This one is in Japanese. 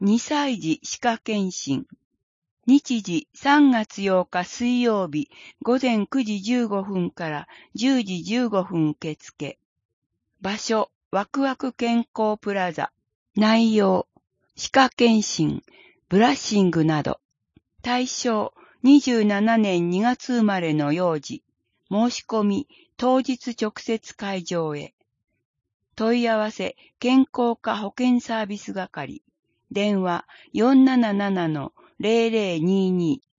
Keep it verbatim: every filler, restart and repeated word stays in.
にさいじ歯科検診。日時さんがつようか水曜日午前くじじゅうごふんからじゅうじじゅうごふん受付。場所、ワクワク健康プラザ。内容、歯科検診、ブラッシングなど。対象、にじゅうななねんにがつ生まれの幼児。申し込み、当日直接会場へ。問い合わせ、健康課保健サービス係。電話 よんなななのゼロゼロにーにー